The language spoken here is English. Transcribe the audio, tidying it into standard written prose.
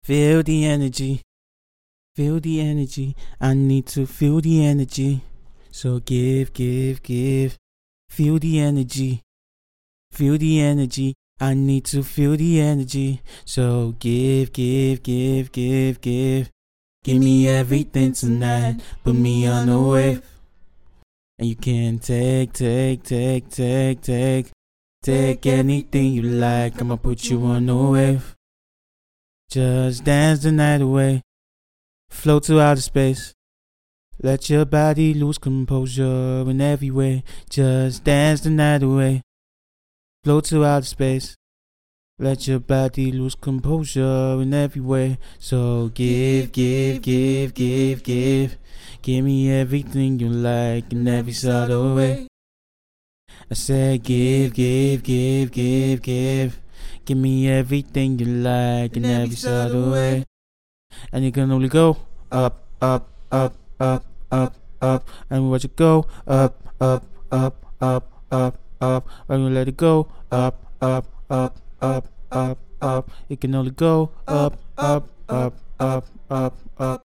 Feel the energy, feel the energy. I need to feel the energy. So give, give, give. Feel the energy, feel the energy. I need to feel the energy. So give, give, give, give, give. Give me everything tonight. Put me on the wave. And you can take, take, take, take, take. Take anything you like. I'ma put you on the wave. Just dance the night away. Float to outer space. Let your body lose composure in every way. Just dance the night away. Float to outer space. Let your body lose composure in every way. So give, give, give, give, give. Give me everything you like in every sort of way. I said give, give, give, give, give. Give me everything you like in every sort of way. And you can only go up, up, up, up, up, up. And we watch it go up, up, up, up, up, up. And we let it go up, up, up, up, up, up. It can only go up, up, up, up, up, up.